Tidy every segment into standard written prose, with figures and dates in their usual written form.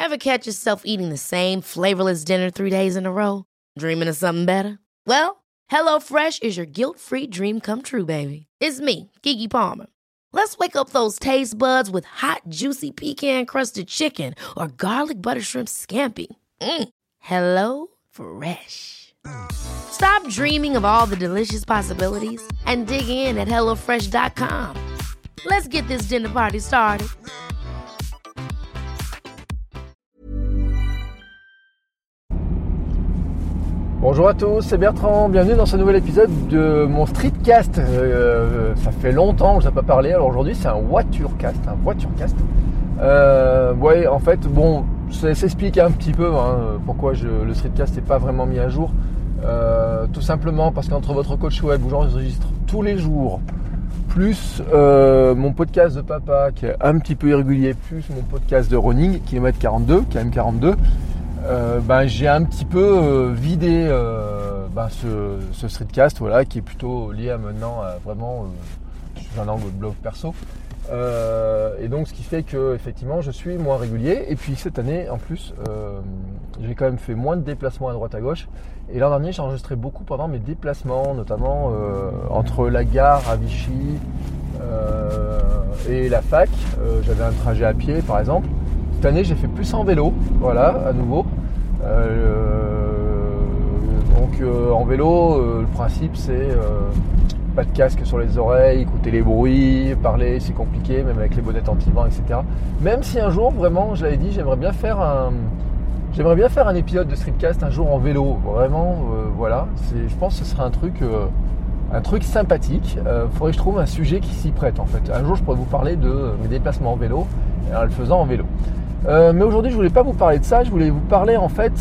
Ever catch yourself eating the same flavorless dinner 3 days in a row? Dreaming of something better? Well, HelloFresh is your guilt-free dream come true, baby. It's me, Keke Palmer. Let's wake up those taste buds with hot, juicy pecan-crusted chicken or garlic butter shrimp scampi. Hello Fresh. Stop dreaming of all the delicious possibilities and dig in at HelloFresh.com. Let's get this dinner party started. Bonjour à tous, c'est Bertrand, bienvenue dans ce nouvel épisode de mon streetcast. Ça fait longtemps que je n'ai pas parlé, alors aujourd'hui c'est un voiturecast. Ouais, en fait, bon, ça s'explique un petit peu pourquoi le streetcast n'est pas vraiment mis à jour. Tout simplement parce qu'entre votre coach web où j'enregistre tous les jours, plus mon podcast de papa qui est un petit peu irrégulier, plus mon podcast de running, kilomètre 42, KM42, j'ai un petit peu vidé ce streetcast, voilà, qui est plutôt lié à maintenant vraiment sous un angle blog perso. Et donc ce qui fait que effectivement je suis moins régulier. Et puis cette année en plus j'ai quand même fait moins de déplacements à droite à gauche. Et l'an dernier j'ai enregistré beaucoup pendant mes déplacements, notamment entre la gare à Vichy et la fac. J'avais un trajet à pied par exemple. Cette année j'ai fait plus en vélo, voilà, à nouveau. En vélo, le principe c'est pas de casque sur les oreilles, écouter les bruits, parler c'est compliqué, même avec les bonnettes anti-vent, etc. Même si un jour, vraiment, je l'avais dit, j'aimerais bien faire un épisode de streetcast un jour en vélo, vraiment, voilà. Je pense que ce serait un truc sympathique. Faudrait que je trouve un sujet qui s'y prête en fait. Un jour je pourrais vous parler de mes déplacements en vélo, en le faisant en vélo. Mais aujourd'hui je voulais pas vous parler de ça, je voulais vous parler en fait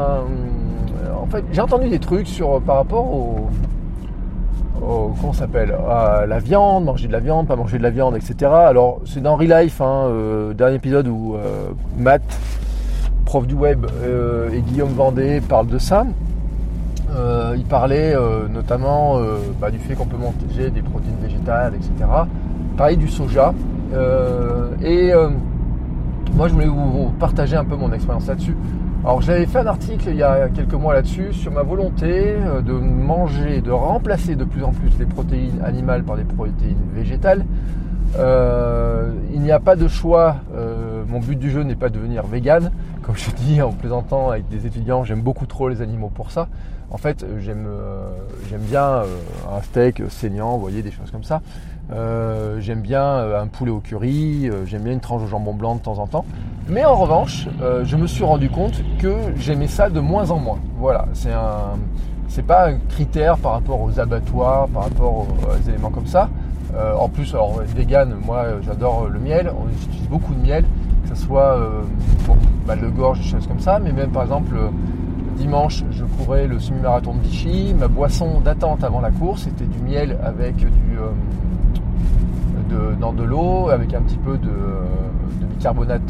j'ai entendu des trucs par rapport comment ça s'appelle, à la viande, manger de la viande, pas manger de la viande, etc. Alors c'est dans Relife, dernier épisode où Matt, prof du web, et Guillaume Vendée parlent de ça. Il parlait notamment du fait qu'on peut manger des protéines végétales, etc. Pareil du soja. Moi je voulais vous partager un peu mon expérience là-dessus. Alors j'avais fait un article il y a quelques mois là-dessus sur ma volonté de remplacer de plus en plus les protéines animales par des protéines végétales. Il n'y a pas de choix, mon but du jeu n'est pas de devenir vegan. Comme je dis en plaisantant avec des étudiants, j'aime beaucoup trop les animaux pour ça. En fait, j'aime bien un steak saignant, vous voyez, des choses comme ça. J'aime bien un poulet au curry, j'aime bien une tranche de jambon blanc de temps en temps. Mais en revanche, je me suis rendu compte que j'aimais ça de moins en moins. Voilà, c'est pas un critère par rapport aux abattoirs, par rapport aux éléments comme ça. En plus, alors vegan, moi j'adore le miel, on utilise beaucoup de miel, que ce soit de gorge, des choses comme ça, mais même par exemple dimanche je courais le semi-marathon de Vichy, ma boisson d'attente avant la course c'était du miel avec de l'eau, avec un petit peu de bicarbonate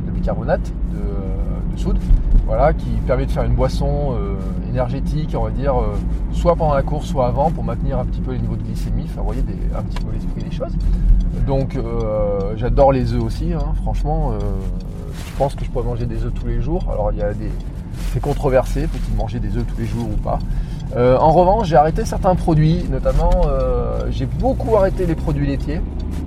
de soude, voilà, qui permet de faire une boisson énergétique, on va dire, soit pendant la course, soit avant, pour maintenir un petit peu les niveaux de glycémie, enfin, vous voyez, un petit peu l'esprit des choses. Donc, j'adore les œufs aussi, franchement, je pense que je pourrais manger des œufs tous les jours. Alors, c'est controversé, faut-il manger des œufs tous les jours ou pas. En revanche, j'ai arrêté certains produits, notamment, j'ai beaucoup arrêté les produits laitiers.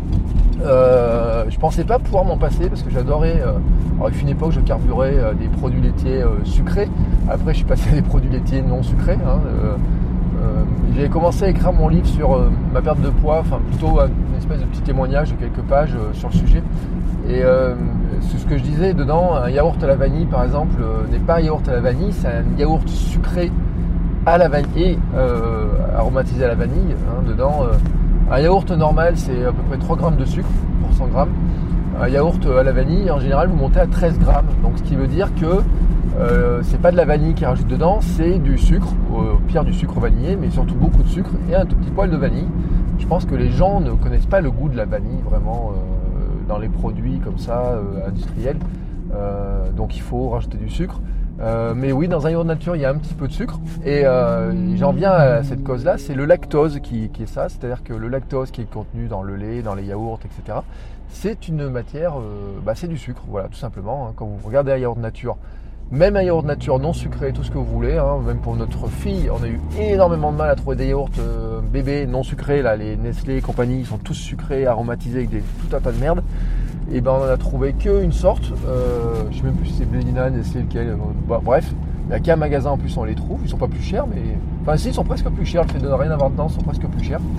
Je pensais pas pouvoir m'en passer parce que j'adorais. Alors, il fut une époque, je carburais des produits laitiers sucrés. Après, je suis passé à des produits laitiers non sucrés. J'avais commencé à écrire mon livre sur ma perte de poids, enfin plutôt une espèce de petit témoignage de quelques pages sur le sujet. Et c'est ce que je disais dedans. Un yaourt à la vanille, par exemple, n'est pas un yaourt à la vanille, c'est un yaourt sucré à la vanille et aromatisé à la vanille. Dedans. Un yaourt normal, c'est à peu près 3 grammes de sucre pour 100 grammes. Un yaourt à la vanille, en général, vous montez à 13 grammes. Donc, ce qui veut dire que c'est pas de la vanille qui rajoute dedans, c'est du sucre, au pire du sucre vanillé, mais surtout beaucoup de sucre et un tout petit poil de vanille. Je pense que les gens ne connaissent pas le goût de la vanille vraiment dans les produits comme ça, industriels. Donc, il faut rajouter du sucre. Mais oui, dans un yaourt nature, il y a un petit peu de sucre. Et j'en viens à cette cause-là, c'est le lactose qui est ça. C'est-à-dire que le lactose qui est contenu dans le lait, dans les yaourts, etc., c'est une matière, c'est du sucre, voilà, tout simplement. Hein. Quand vous regardez un yaourt nature, même un yaourt nature non sucré, tout ce que vous voulez, hein, même pour notre fille, on a eu énormément de mal à trouver des yaourts bébés non sucrés, là, les Nestlé et compagnie, ils sont tous sucrés, aromatisés avec tout un tas de merde. Et ben on en a trouvé qu'une sorte, je sais même plus si c'est Blédina, Nestlé, lequel, bref, il n'y a qu'un magasin en plus on les trouve, ils sont pas plus chers, mais enfin si, ils sont presque plus chers, le fait de ne rien avoir dedans, ils sont presque plus chers.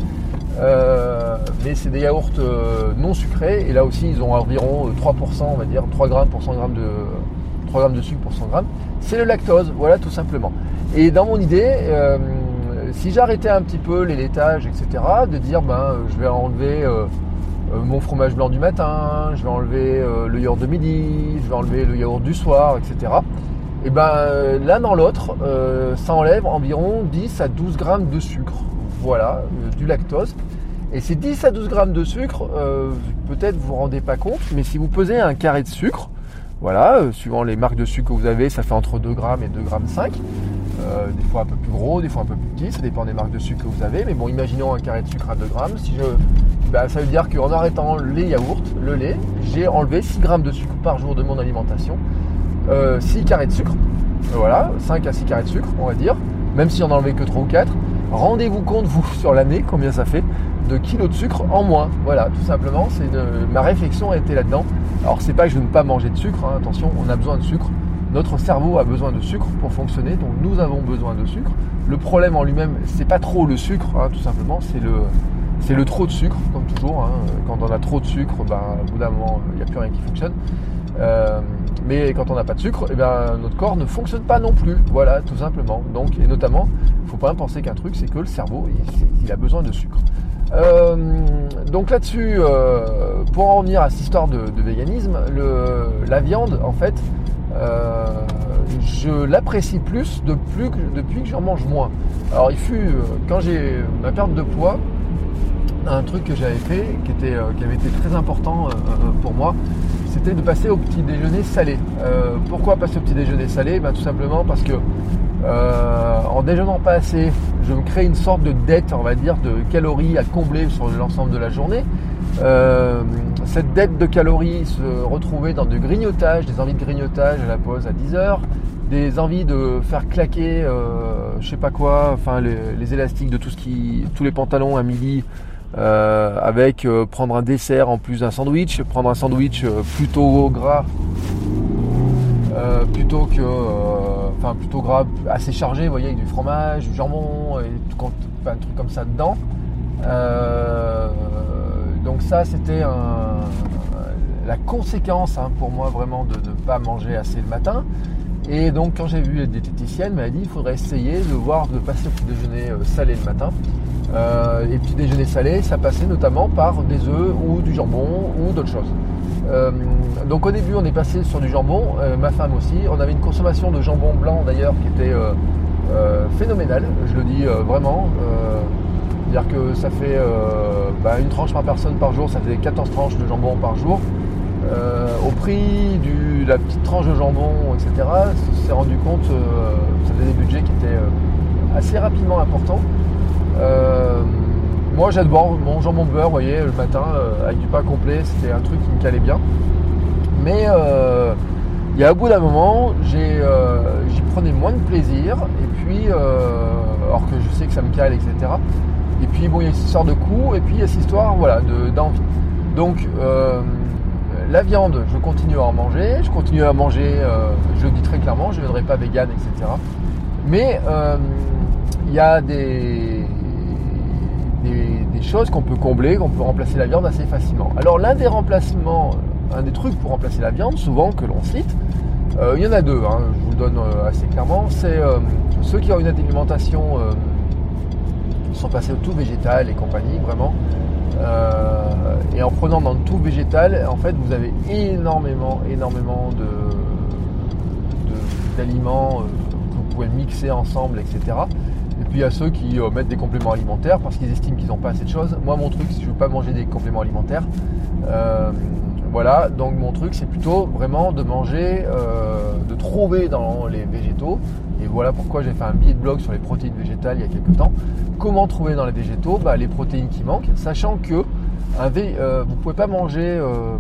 Mais c'est des yaourts non sucrés, et là aussi ils ont environ 3%, on va dire, 3 grammes pour 100 grammes de 3 grammes de sucre pour 100 grammes, c'est le lactose, voilà tout simplement. Et dans mon idée, si j'arrêtais un petit peu les laitages, etc., de dire je vais enlever mon fromage blanc du matin, je vais enlever le yaourt de midi, je vais enlever le yaourt du soir, etc. Et l'un dans l'autre, ça enlève environ 10 à 12 grammes de sucre, voilà, du lactose. Et ces 10 à 12 grammes de sucre, peut-être vous vous rendez pas compte, mais si vous pesez un carré de sucre, voilà, suivant les marques de sucre que vous avez, ça fait entre 2 grammes et 2 grammes 5. Des fois un peu plus gros, des fois un peu plus petit, ça dépend des marques de sucre que vous avez. Mais bon, imaginons un carré de sucre à 2 grammes. Ça veut dire qu'en arrêtant les yaourts, le lait, j'ai enlevé 6 grammes de sucre par jour de mon alimentation. 6 carrés de sucre, voilà, 5 à 6 carrés de sucre, on va dire. Même si on en enlevait que 3 ou 4. Rendez-vous compte, vous, sur l'année, combien ça fait de kilos de sucre en moins. Voilà, tout simplement, ma réflexion a été là-dedans. Alors, c'est pas que je ne veux pas manger de sucre, hein, attention, on a besoin de sucre. Notre cerveau a besoin de sucre pour fonctionner, donc nous avons besoin de sucre. Le problème en lui-même, c'est pas trop le sucre, hein, tout simplement, c'est le trop de sucre, comme toujours. Hein. Quand on a trop de sucre, au bout d'un moment, il n'y a plus rien qui fonctionne. Mais quand on n'a pas de sucre, notre corps ne fonctionne pas non plus. Voilà, tout simplement. Donc, et notamment, il ne faut pas penser qu'un truc, c'est que le cerveau, il a besoin de sucre. Donc là-dessus, pour en revenir à cette histoire de véganisme, la viande, en fait, je l'apprécie plus depuis que j'en mange moins. Alors il fut, quand j'ai ma perte de poids, un truc que j'avais fait qui avait été très important pour moi, c'était de passer au petit déjeuner salé. Pourquoi passer au petit déjeuner salé ? Tout simplement parce que en déjeunant pas assez, je me crée une sorte de dette, on va dire, de calories à combler sur l'ensemble de la journée. Cette dette de calories se retrouvait dans du grignotage, des envies de grignotage à la pause à 10h, des envies de faire claquer je sais pas quoi, enfin les élastiques de tous les pantalons à midi, avec prendre un dessert en plus d'un sandwich, prendre un sandwich plutôt gras, plutôt gras, assez chargé, vous voyez, avec du fromage, du jambon et un truc comme ça dedans. Donc ça, c'était la conséquence pour moi vraiment de ne pas manger assez le matin. Et donc quand j'ai vu la diététicienne, elle m'a dit il faudrait essayer de passer au petit déjeuner salé le matin. Et petit déjeuner salé, ça passait notamment par des œufs ou du jambon ou d'autres choses. Donc au début on est passé sur du jambon, ma femme aussi. On avait une consommation de jambon blanc d'ailleurs qui était phénoménale, je le dis vraiment. C'est-à-dire que ça fait une tranche par personne par jour, ça faisait 14 tranches de jambon par jour. Au prix de la petite tranche de jambon, etc., on s'est rendu compte, ça faisait des budgets qui étaient assez rapidement importants. Moi j'adore mon jambon beurre, vous voyez, le matin, avec du pain complet, c'était un truc qui me calait bien. Mais il y a au bout d'un moment, j'y prenais moins de plaisir, et puis, alors que je sais que ça me cale, etc. Et puis bon, il y a cette histoire de coût, et puis il y a cette histoire d'envie. Donc la viande, je continue à en manger, je le dis très clairement, je ne deviendrai pas vegan, etc. Mais il y a des choses qu'on peut combler, qu'on peut remplacer la viande assez facilement. Alors l'un des trucs pour remplacer la viande, souvent que l'on cite, il y en a deux, je vous le donne assez clairement, c'est ceux qui ont une alimentation qui sont passés au tout végétal et compagnie, vraiment. Et en prenant dans le tout végétal, en fait, vous avez énormément d'aliments que vous pouvez mixer ensemble, etc. Et puis il y a ceux qui mettent des compléments alimentaires parce qu'ils estiment qu'ils n'ont pas assez de choses. Moi, mon truc, c'est que je ne veux pas manger des compléments de de trouver dans les végétaux. Et voilà pourquoi j'ai fait un billet de blog sur les protéines végétales il y a quelques temps. Comment trouver dans les végétaux les protéines qui manquent, sachant que vous ne pouvez pas manger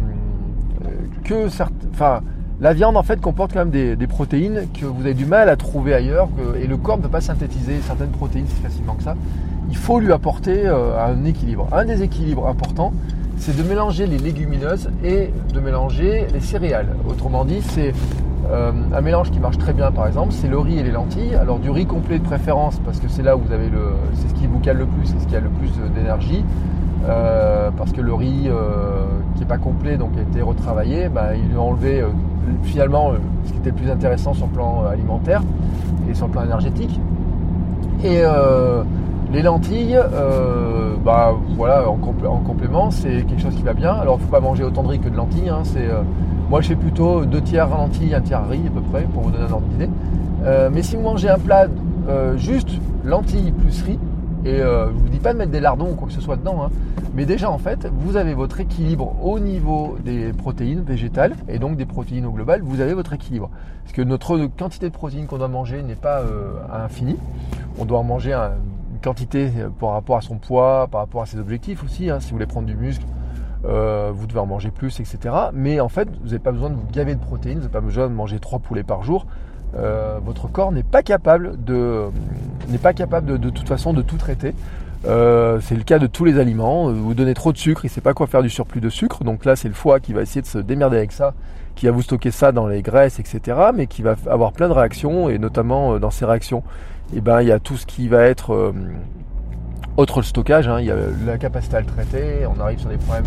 que certains... La viande en fait comporte quand même des protéines que vous avez du mal à trouver ailleurs et le corps ne peut pas synthétiser certaines protéines si facilement que ça. Il faut lui apporter un équilibre. Un des équilibres importants, c'est de mélanger les légumineuses et de mélanger les céréales. Autrement dit, c'est un mélange qui marche très bien par exemple, c'est le riz et les lentilles. Alors du riz complet de préférence parce que c'est là où vous avez c'est ce qui vous cale le plus, c'est ce qui a le plus d'énergie. Parce que le riz qui n'est pas complet, donc a été retravaillé, ils lui ont enlevé finalement ce qui était le plus intéressant sur le plan alimentaire et sur le plan énergétique. Et les lentilles, voilà, en complément, c'est quelque chose qui va bien. Alors il ne faut pas manger autant de riz que de lentilles. Hein, moi je fais plutôt 2 tiers lentilles, 1 tiers riz à peu près, pour vous donner un ordre d'idée. Mais si vous mangez un plat juste lentilles plus riz, et je ne vous dis pas de mettre des lardons ou quoi que ce soit dedans, hein, mais déjà en fait vous avez votre équilibre au niveau des protéines végétales et donc des protéines au global, vous avez votre équilibre. Parce que notre quantité de protéines qu'on doit manger n'est pas infinie, on doit en manger une quantité par rapport à son poids, par rapport à ses objectifs aussi, hein. Si vous voulez prendre du muscle, vous devez en manger plus, etc. Mais en fait vous n'avez pas besoin de vous gaver de protéines, vous n'avez pas besoin de manger 3 poulets par jour. Votre corps n'est pas capable de toute façon de tout traiter. C'est le cas de tous les aliments. Vous donnez trop de sucre, il ne sait pas quoi faire du surplus de sucre. Donc là, c'est le foie qui va essayer de se démerder avec ça, qui va vous stocker ça dans les graisses, etc. Mais qui va avoir plein de réactions, et notamment dans ces réactions, il y a tout ce qui va être autre le stockage, hein. Il y a la capacité à le traiter, on arrive sur des problèmes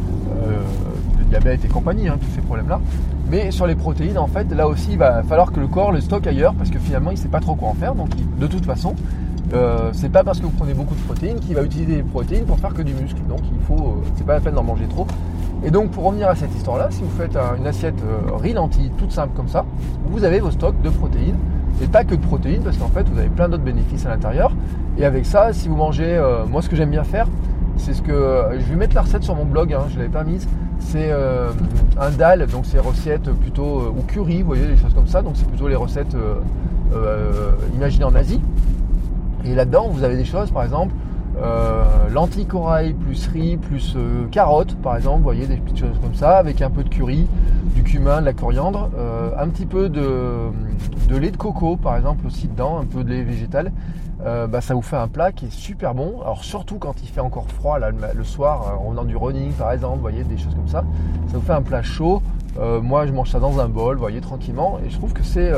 de diabète et compagnie, hein, tous ces problèmes-là. Mais sur les protéines, en fait, là aussi, il va falloir que le corps le stocke ailleurs, parce que finalement, il ne sait pas trop quoi en faire. Donc, de toute façon, c'est pas parce que vous prenez beaucoup de protéines qu'il va utiliser les protéines pour faire que du muscle. Donc, c'est pas la peine d'en manger trop. Et donc, pour revenir à cette histoire-là, si vous faites une assiette riz-lentilles toute simple comme ça, vous avez vos stocks de protéines. Et pas que de protéines, parce qu'en fait, vous avez plein d'autres bénéfices à l'intérieur. Et avec ça, si vous mangez, moi, ce que j'aime bien faire, c'est je vais mettre la recette sur mon blog, hein, je ne l'avais pas mise. C'est un dal, donc c'est recettes plutôt ou curry, vous voyez, des choses comme ça. Donc c'est plutôt les recettes imaginées en Asie. Et là-dedans, vous avez des choses, par exemple, lentilles corail plus riz plus carottes, par exemple, vous voyez, des petites choses comme ça, avec un peu de curry, du cumin, de la coriandre, un petit peu de lait de coco, par exemple, aussi dedans, un peu de lait végétal. Ça vous fait un plat qui est super bon. Alors surtout quand il fait encore froid là, le soir, en revenant du running par exemple, vous voyez, des choses comme ça. Ça vous fait un plat chaud. Moi je mange ça dans un bol, vous voyez, tranquillement. Et je trouve que c'est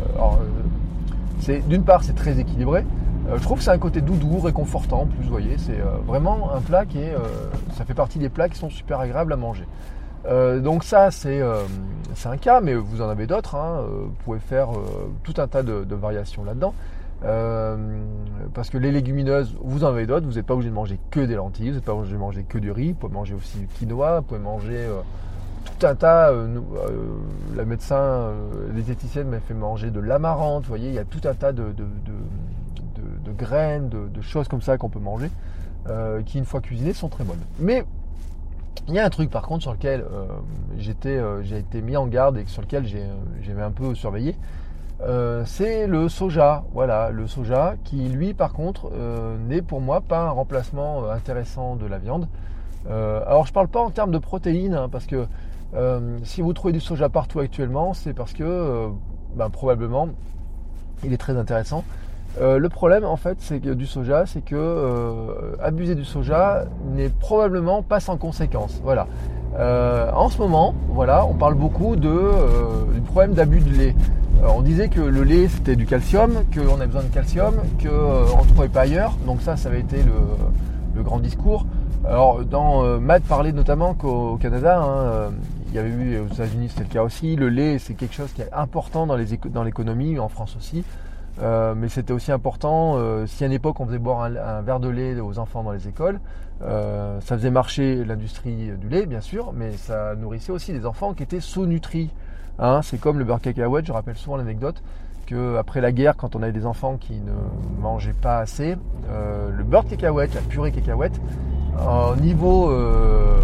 d'une part c'est très équilibré. Je trouve que c'est un côté doudou, réconfortant en plus, vous voyez. C'est vraiment un plat ça fait partie des plats qui sont super agréables à manger. Donc ça c'est un cas, mais vous en avez d'autres, hein. Vous pouvez faire tout un tas de variations là-dedans. Parce que les légumineuses, vous en avez d'autres, vous n'êtes pas obligé de manger que des lentilles, vous n'êtes pas obligé de manger que du riz, vous pouvez manger aussi du quinoa, vous pouvez manger tout un tas, la médecin, les diététiciennes m'a fait manger de l'amarante, vous voyez, il y a tout un tas de graines, de choses comme ça qu'on peut manger, qui une fois cuisinées sont très bonnes. Mais il y a un truc par contre sur lequel j'ai été mis en garde et sur lequel j'avais un peu surveillé. C'est le soja, voilà, le soja qui lui par contre n'est pour moi pas un remplacement intéressant de la viande. Alors je parle pas en termes de protéines, hein, parce que si vous trouvez du soja partout actuellement, c'est parce que probablement il est très intéressant. Le problème en fait c'est que du soja, c'est que abuser du soja n'est probablement pas sans conséquence. Voilà. En ce moment, voilà, on parle beaucoup du problème d'abus de lait. On disait que le lait c'était du calcium, qu'on a besoin de calcium, qu'on ne trouvait pas ailleurs. Donc ça avait été le grand discours. Alors Matt parlait notamment qu'au Canada, hein, il y avait eu aux États-Unis, c'était le cas aussi. Le lait c'est quelque chose qui est important dans l'économie, en France aussi. Mais c'était aussi important, si à une époque on faisait boire un verre de lait aux enfants dans les écoles, ça faisait marcher l'industrie du lait bien sûr, mais ça nourrissait aussi des enfants qui étaient sous-nutris, hein. C'est comme le beurre cacahuète, je rappelle souvent l'anecdote qu'après la guerre, quand on avait des enfants qui ne mangeaient pas assez, le beurre de cacahuète, la purée cacahuète, au niveau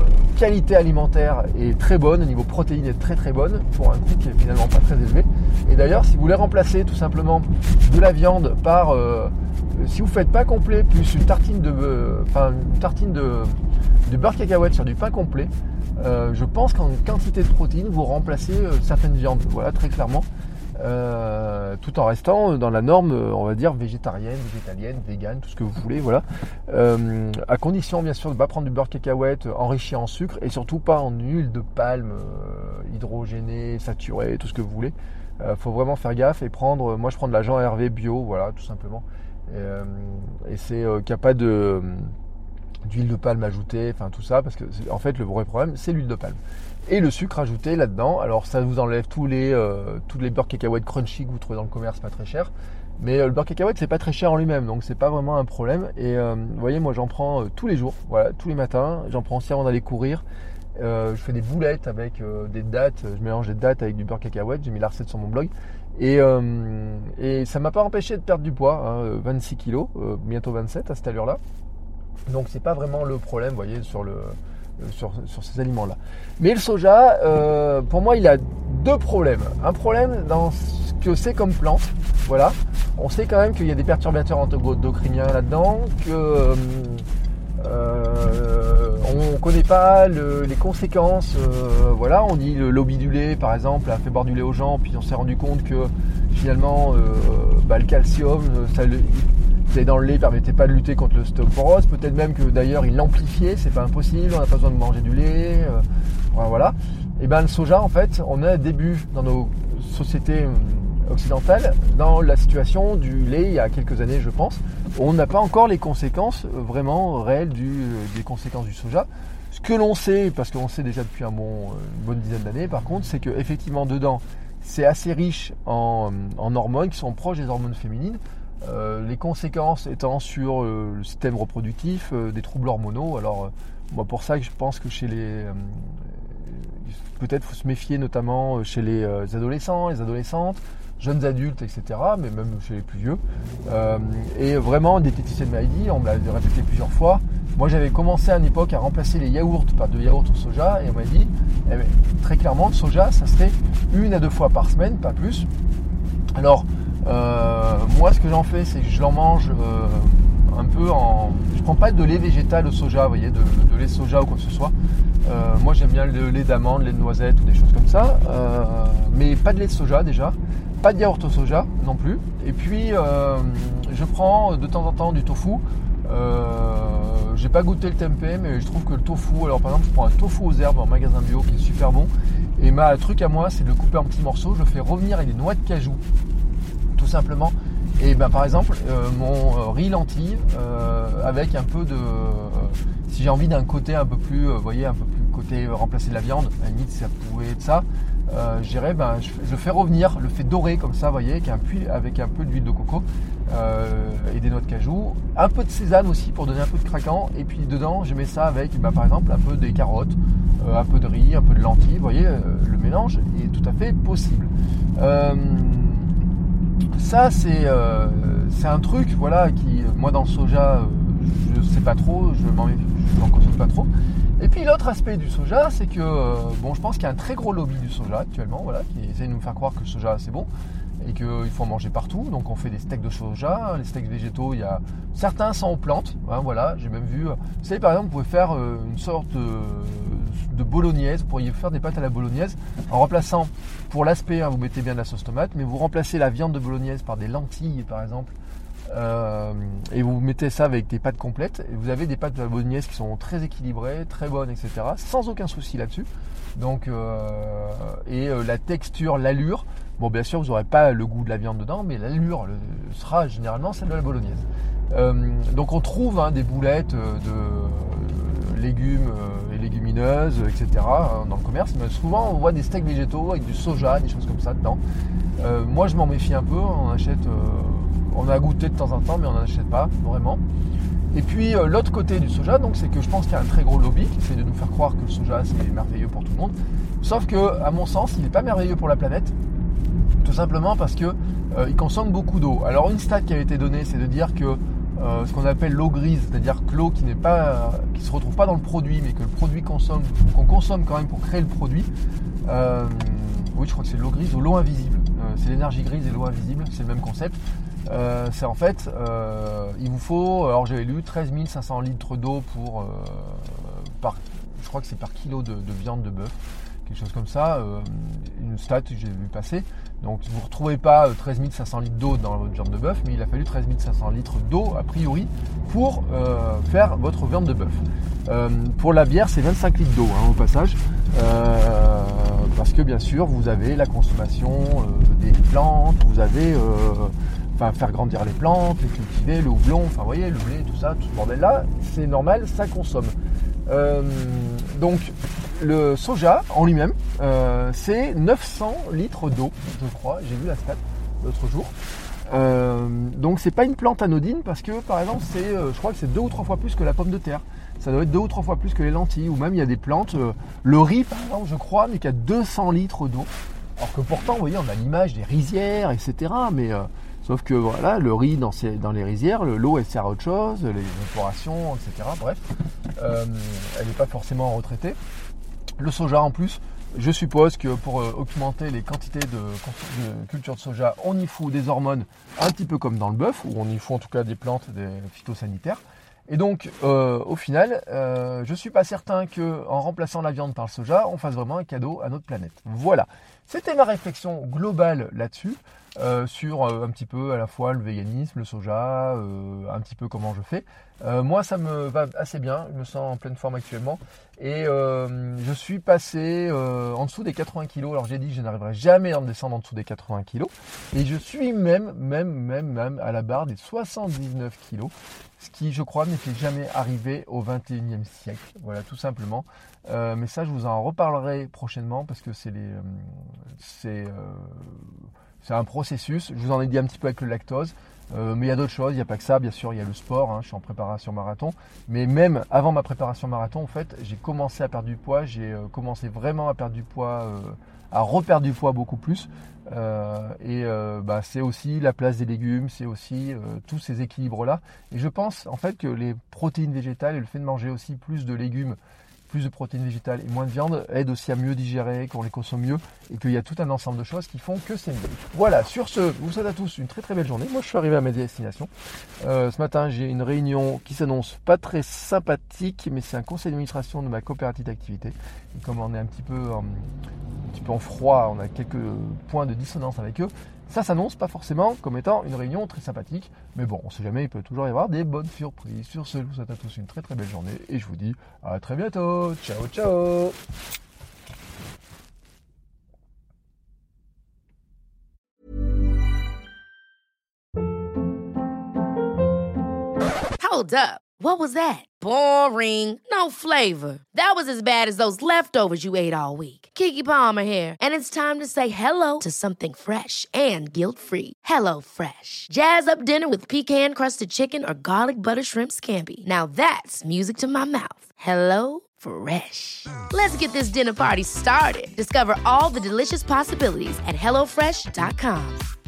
qualité alimentaire est très bonne, au niveau protéines est très très bonne, pour un coût qui est finalement pas très élevé. Et d'ailleurs, si vous voulez remplacer tout simplement de la viande par, si vous faites pain complet plus une tartine de beurre cacahuète sur du pain complet, je pense qu'en quantité de protéines, vous remplacez certaines viandes, voilà, très clairement, tout en restant dans la norme, on va dire, végétarienne, végétalienne, végane, tout ce que vous voulez, voilà, à condition bien sûr de ne pas prendre du beurre cacahuète enrichi en sucre et surtout pas en huile de palme hydrogénée, saturée, tout ce que vous voulez. Faut vraiment faire gaffe et prendre, moi je prends de la Jean Hervé bio, voilà, tout simplement, et c'est qu'il n'y a pas d'huile de palme ajoutée, enfin tout ça, parce que en fait le vrai problème c'est l'huile de palme et le sucre ajouté là-dedans. Alors ça vous enlève tous les beurres cacahuètes crunchy que vous trouvez dans le commerce, pas très cher, mais le beurre cacahuète c'est pas très cher en lui-même, donc c'est pas vraiment un problème. Et vous voyez, moi j'en prends tous les jours, voilà, tous les matins, j'en prends aussi avant d'aller courir. Je fais des boulettes avec des dattes, je mélange des dattes avec du beurre cacahuète, j'ai mis la recette sur mon blog, et ça m'a pas empêché de perdre du poids, 26 kilos, bientôt 27 à cette allure là. Donc c'est pas vraiment le problème, vous voyez, sur ces aliments-là. Mais le soja, pour moi, il a deux problèmes. Un problème dans ce que c'est comme plante, voilà. On sait quand même qu'il y a des perturbateurs endocriniens là-dedans, que on ne connaît pas les conséquences. Voilà, on dit le lobby du lait, par exemple, a fait boire du lait aux gens, puis on s'est rendu compte que finalement, le calcium, c'est dans le lait, ne permettait pas de lutter contre l'ostéoporose. Peut-être même que d'ailleurs il l'amplifiait, c'est pas impossible, on n'a pas besoin de manger du lait. Voilà. Et le soja, en fait, on est à début dans nos sociétés occidentales, dans la situation du lait il y a quelques années, je pense. On n'a pas encore les conséquences vraiment réelles des conséquences du soja. Ce que l'on sait, parce qu'on sait déjà depuis une bonne dizaine d'années, par contre, c'est qu'effectivement dedans, c'est assez riche en hormones qui sont proches des hormones féminines. Les conséquences étant sur le système reproductif, des troubles hormonaux. Alors moi pour ça que je pense que chez peut-être faut se méfier notamment chez les adolescents, les adolescentes, jeunes adultes, etc., mais même chez les plus vieux. Et vraiment, des diététiciennes m'avaient dit, on me l'a répété plusieurs fois. Moi j'avais commencé à une époque à remplacer les yaourts par de yaourts au soja, et on m'a dit très clairement le soja ça serait 1 à 2 fois par semaine, pas plus. Alors moi ce que j'en fais, c'est que je l'en mange un peu je prends pas de lait végétal au soja, vous voyez, de lait soja ou quoi que ce soit. Moi j'aime bien le lait d'amande, le lait de noisette ou des choses comme ça, mais pas de lait de soja déjà, pas de yaourt au soja non plus. Et puis je prends de temps en temps du tofu. J'ai pas goûté le tempeh, mais je trouve que le tofu, alors par exemple je prends un tofu aux herbes en magasin bio qui est super bon, et ma truc à moi c'est de le couper en petits morceaux, je le fais revenir avec des noix de cajou tout simplement. Et par exemple mon riz lentilles avec un peu de, si j'ai envie d'un côté un peu plus, vous voyez, un peu plus côté remplacer de la viande, à la limite ça pouvait être ça, je dirais je fais revenir, le fais dorer comme ça, vous voyez, avec un peu d'huile de coco et des noix de cajou, un peu de sésame aussi pour donner un peu de craquant, et puis dedans je mets ça avec par exemple un peu des carottes, un peu de riz, un peu de lentilles, vous voyez, le mélange est tout à fait possible. Ça c'est un truc, voilà, qui moi dans le soja je sais pas trop, je m'en consomme pas trop. Et puis l'autre aspect du soja, c'est que je pense qu'il y a un très gros lobby du soja actuellement, voilà, qui essaie de nous faire croire que le soja c'est bon et qu'il faut en manger partout. Donc on fait des steaks de soja, les steaks végétaux, certains sont en plantes, hein, voilà, j'ai même vu, vous savez, par exemple vous pouvez faire une sorte de bolognaise, vous pourriez faire des pâtes à la bolognaise en remplaçant, pour l'aspect, vous mettez bien de la sauce tomate, mais vous remplacez la viande de bolognaise par des lentilles par exemple, et vous mettez ça avec des pâtes complètes, et vous avez des pâtes de la bolognaise qui sont très équilibrées, très bonnes, etc., sans aucun souci là-dessus. Donc la texture, l'allure, bon bien sûr vous n'aurez pas le goût de la viande dedans, mais l'allure sera généralement celle de la bolognaise. Donc on trouve des boulettes de légumes et légumineuses, etc., dans le commerce, mais souvent on voit des steaks végétaux avec du soja, des choses comme ça dedans. Moi je m'en méfie un peu, on a goûté de temps en temps, mais on n'en achète pas vraiment. Et puis l'autre côté du soja, donc, c'est que je pense qu'il y a un très gros lobby qui essaie de nous faire croire que le soja c'est merveilleux pour tout le monde. Sauf que, à mon sens, il n'est pas merveilleux pour la planète, tout simplement parce que il consomme beaucoup d'eau. Alors une stat qui a été donnée, c'est de dire que ce qu'on appelle l'eau grise, c'est-à-dire que l'eau qui se retrouve pas dans le produit, mais que le produit qu'on consomme quand même pour créer le produit. Oui, je crois que c'est l'eau grise ou l'eau invisible. c'est l'énergie grise et l'eau invisible, c'est le même concept. C'est en fait, il vous faut, alors j'avais lu 13 500 litres d'eau je crois que c'est par kilo de viande de bœuf, quelque chose comme ça, une stat que j'ai vu passer. Donc vous ne retrouvez pas 13 500 litres d'eau dans votre viande de bœuf, mais il a fallu 13 500 litres d'eau a priori pour faire votre viande de bœuf. Pour la bière, c'est 25 litres d'eau au passage, parce que bien sûr vous avez la consommation des plantes, vous avez faire grandir les plantes, les cultiver, le houblon, vous voyez, le blé, tout ça, tout ce bordel là, c'est normal, ça consomme. Donc le soja en lui-même, c'est 900 litres d'eau, je crois, j'ai vu la stat l'autre jour. Donc c'est pas une plante anodine parce que par exemple je crois que c'est 2 ou 3 fois plus que la pomme de terre. Ça doit être 2 ou 3 fois plus que les lentilles, ou même il y a des plantes, le riz par exemple je crois, mais qui a 200 litres d'eau. Alors que pourtant vous voyez on a l'image des rizières, etc. Mais sauf que voilà, le riz dans les rizières, l'eau elle sert à autre chose, les évaporations, etc. Bref, elle n'est pas forcément retraitée. Le soja en plus, je suppose que pour augmenter les quantités de culture de soja, on y fout des hormones un petit peu comme dans le bœuf, ou on y fout en tout cas des plantes, des phytosanitaires. Et donc au final, je ne suis pas certain qu'en remplaçant la viande par le soja, on fasse vraiment un cadeau à notre planète. Voilà, c'était ma réflexion globale là-dessus, sur un petit peu à la fois le véganisme, le soja, un petit peu comment je fais. Moi ça me va assez bien, je me sens en pleine forme actuellement et je suis passé en dessous des 80 kg. Alors j'ai dit que je n'arriverai jamais à en descendre en dessous des 80 kg et je suis même à la barre des 79 kg, ce qui je crois n'était jamais arrivé au 21e siècle, voilà tout simplement. Mais ça je vous en reparlerai prochainement parce que c'est un processus, je vous en ai dit un petit peu avec le lactose, mais il y a d'autres choses, il n'y a pas que ça, bien sûr, il y a le sport, je suis en préparation marathon, mais même avant ma préparation marathon, en fait, j'ai commencé à perdre du poids, j'ai commencé vraiment à perdre du poids, à reperdre du poids beaucoup plus, c'est aussi la place des légumes, c'est aussi tous ces équilibres-là, et je pense en fait que les protéines végétales et le fait de manger aussi plus de légumes, plus de protéines végétales et moins de viande aide aussi à mieux digérer, qu'on les consomme mieux et qu'il y a tout un ensemble de choses qui font que c'est mieux. Voilà, sur ce, je vous souhaite à tous une très très belle journée. Moi je suis arrivé à ma destination. Ce matin j'ai une réunion qui s'annonce pas très sympathique, mais c'est un conseil d'administration de ma coopérative d'activité. Et comme on est un petit peu en froid, on a quelques points de dissonance avec eux. Ça s'annonce pas forcément comme étant une réunion très sympathique, mais bon, on sait jamais, il peut toujours y avoir des bonnes surprises. Sur ce, je vous souhaite à tous une très très belle journée et je vous dis à très bientôt. Ciao, ciao. Hold up. What was that? Boring. No flavor. That was as bad as those leftovers you ate all week. Keke Palmer here, and it's time to say hello to something fresh and guilt-free. Hello Fresh. Jazz up dinner with pecan-crusted chicken or garlic butter shrimp scampi. Now that's music to my mouth. Hello Fresh. Let's get this dinner party started. Discover all the delicious possibilities at HelloFresh.com.